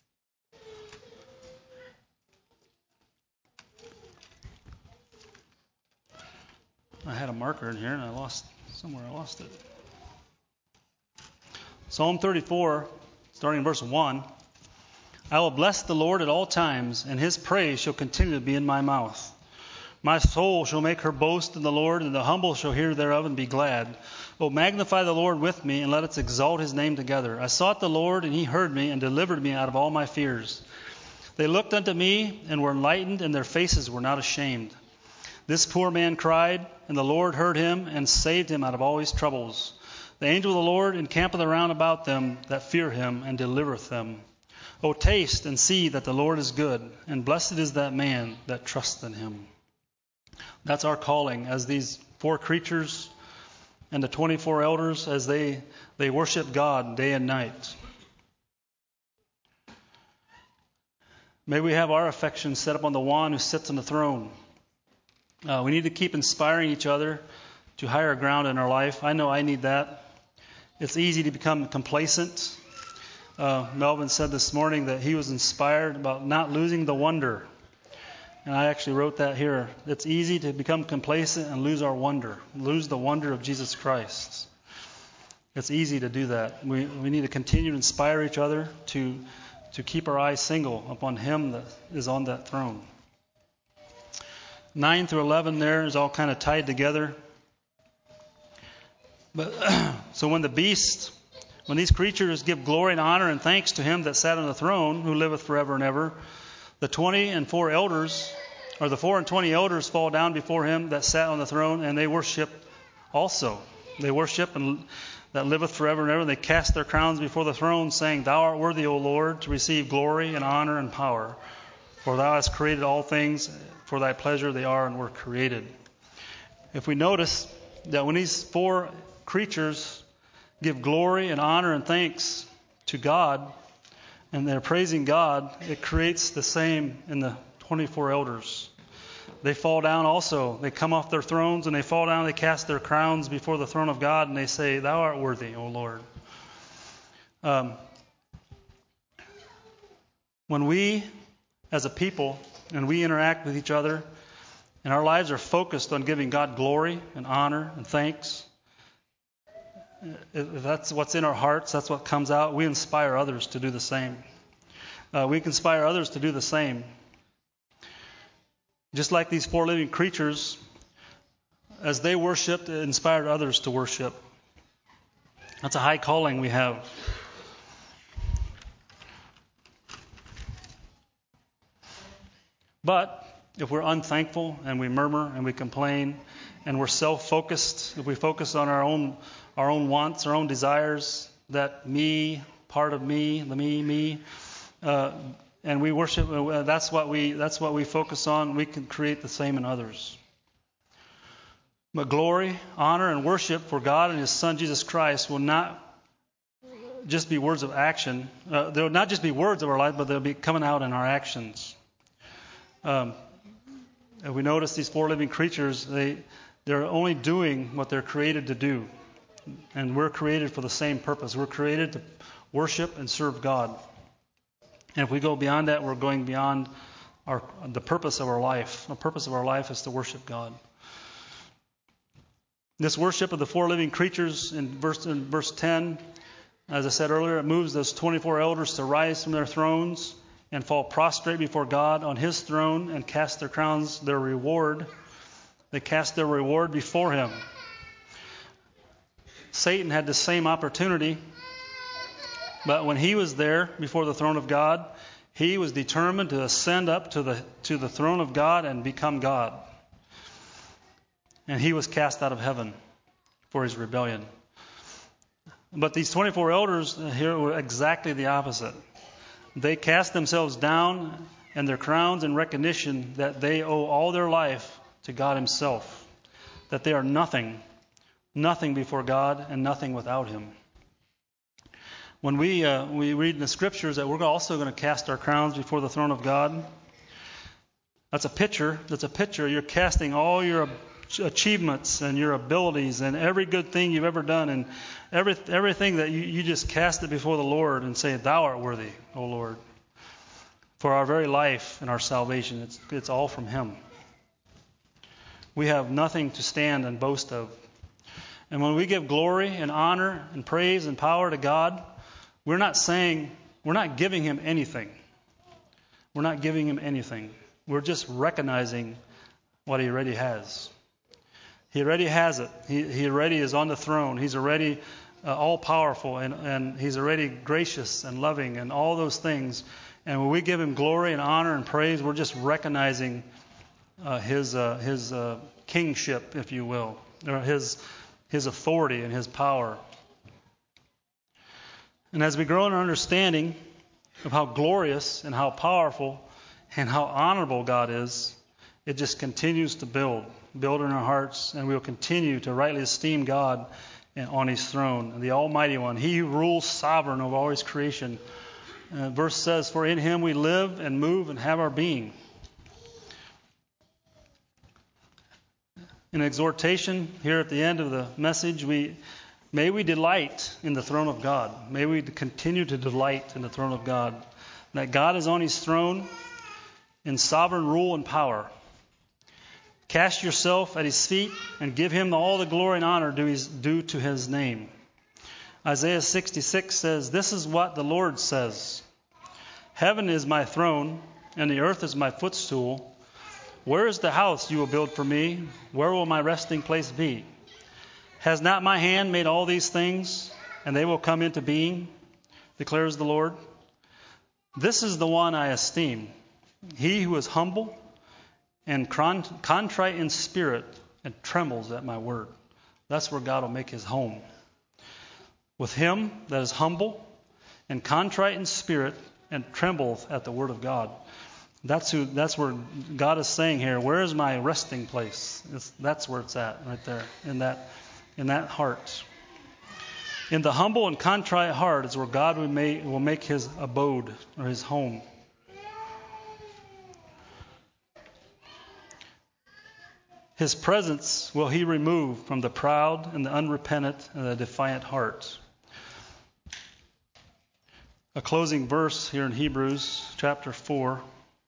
I had a marker in here and I lost it. Psalm 34, starting in verse 1. I will bless the Lord at all times, and his praise shall continue to be in my mouth. My soul shall make her boast in the Lord, and the humble shall hear thereof and be glad. O magnify the Lord with me, and let us exalt his name together. I sought the Lord, and he heard me, and delivered me out of all my fears. They looked unto me, and were enlightened, and their faces were not ashamed. This poor man cried, and the Lord heard him, and saved him out of all his troubles. The angel of the Lord encampeth around about them that fear him, and delivereth them. O taste and see that the Lord is good, and blessed is that man that trusteth in him. That's our calling as these four creatures and the 24 elders as they worship God day and night. May we have our affections set upon the one who sits on the throne. We need to keep inspiring each other to higher ground in our life. I know I need that. It's easy to become complacent. Melvin said this morning that he was inspired about not losing the wonder. And I actually wrote that here. It's easy to become complacent and lose our wonder, lose the wonder of Jesus Christ. It's easy to do that. We need to continue to inspire each other to keep our eyes single upon him that is on that throne. 9 through 11 there is all kind of tied together. But so when these creatures give glory and honor and thanks to him that sat on the throne, who liveth forever and ever, the 24 elders fall down before him that sat on the throne, and they worship also. They worship and that liveth forever and ever. And they cast their crowns before the throne, saying, Thou art worthy, O Lord, to receive glory and honor and power. For thou hast created all things, for thy pleasure they are and were created. If we notice that when these 4 creatures give glory and honor and thanks to God, and they're praising God, it creates the same in the 24 elders. They fall down also. They come off their thrones and they fall down. They cast their crowns before the throne of God and they say, Thou art worthy, O Lord. When we, as a people, and we interact with each other, and our lives are focused on giving God glory and honor and thanks, if that's what's in our hearts, that's what comes out, we inspire others to do the same. We can inspire others to do the same. Just like these 4 living creatures, as they worshiped, it inspired others to worship. That's a high calling we have. But if we're unthankful and we murmur and we complain and we're self-focused, if we focus on our own wants, our own desires, that me, part of me, the me, and we worship, that's what we focus on, we can create the same in others. But glory, honor, and worship for God and His Son Jesus Christ will not just be words of action. They will not just be words of our life, but they'll be coming out in our actions. If we notice these 4 living creatures, they're only doing what they're created to do. And we're created for the same purpose. We're created to worship and serve God. And if we go beyond that, we're going beyond the purpose of our life. The purpose of our life is to worship God. This worship of the 4 living creatures in verse 10, as I said earlier, it moves those 24 elders to rise from their thrones and fall prostrate before God on His throne and cast their crowns, their reward. They cast their reward before Him. Satan had the same opportunity, but when he was there before the throne of God, he was determined to ascend up to the throne of God and become God. And he was cast out of heaven for his rebellion. But these 24 elders here were exactly the opposite. They cast themselves down and their crowns in recognition that they owe all their life to God Himself, that they are nothing before God and nothing without Him. When we read in the Scriptures that we're also going to cast our crowns before the throne of God, that's a picture. You're casting all your achievements and your abilities and every good thing you've ever done and everything that you just cast it before the Lord and say, Thou art worthy, O Lord. For our very life and our salvation, it's all from Him. We have nothing to stand and boast of. And when we give glory and honor and praise and power to God, we're not giving Him anything. We're not giving Him anything. We're just recognizing what He already has. He already has it. He already is on the throne. He's already all-powerful, and He's already gracious and loving and all those things. And when we give Him glory and honor and praise, we're just recognizing His kingship, if you will, or His authority and His power. And as we grow in our understanding of how glorious and how powerful and how honorable God is, it just continues to build in our hearts, and we'll continue to rightly esteem God on His throne, the Almighty One, He who rules sovereign over all His creation. Verse says, For in Him we live and move and have our being. In exhortation here at the end of the message, may we delight in the throne of God. May we continue to delight in the throne of God. That God is on His throne in sovereign rule and power. Cast yourself at His feet and give Him all the glory and honor due to His name. Isaiah 66 says, This is what the Lord says. Heaven is my throne, and the earth is my footstool. Where is the house you will build for me? Where will my resting place be? Has not my hand made all these things, and they will come into being, declares the Lord? This is the one I esteem, he who is humble and contrite in spirit and trembles at my word. That's where God will make his home. With him that is humble and contrite in spirit and trembleth at the word of God. That's where God is saying here, where is my resting place? That's where it's at, right there, in that heart. In the humble and contrite heart is where God will make his abode or his home. His presence will he remove from the proud and the unrepentant and the defiant heart. A closing verse here in Hebrews chapter 4.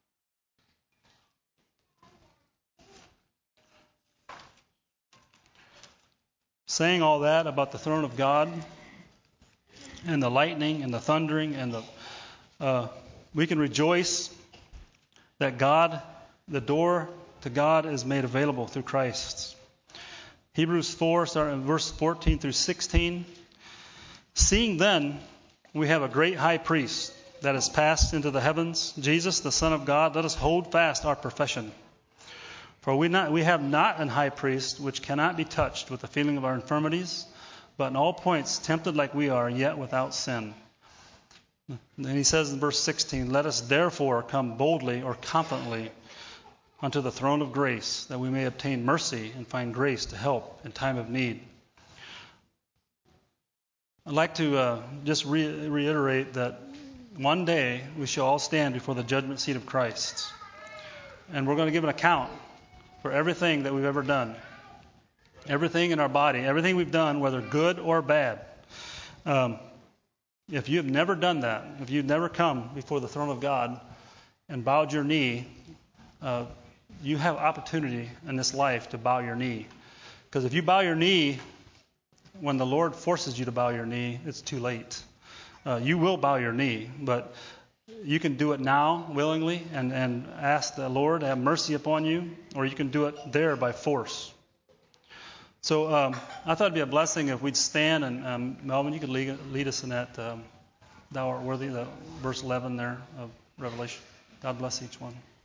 Saying all that about the throne of God and the lightning and the thundering and we can rejoice that God, the door to God is made available through Christ. Hebrews 4, starting in verse 14 through 16. Seeing then we have a great high priest that has passed into the heavens, Jesus, the Son of God, let us hold fast our profession. For we have not an high priest which cannot be touched with the feeling of our infirmities, but in all points tempted like we are, yet without sin. And he says in verse 16, let us therefore come boldly or confidently unto the throne of grace, that we may obtain mercy and find grace to help in time of need. I'd like to just reiterate that one day we shall all stand before the judgment seat of Christ. And we're going to give an account for everything that we've ever done. Everything in our body, everything we've done, whether good or bad. If you have never done that, if you've never come before the throne of God and bowed your knee, you have opportunity in this life to bow your knee. Because if you bow your knee when the Lord forces you to bow your knee, it's too late. You will bow your knee, but you can do it now willingly and ask the Lord to have mercy upon you, or you can do it there by force. So I thought it'd be a blessing if we'd stand, and Melvin, you could lead us in that thou art worthy, the verse 11 there of Revelation. God bless each one.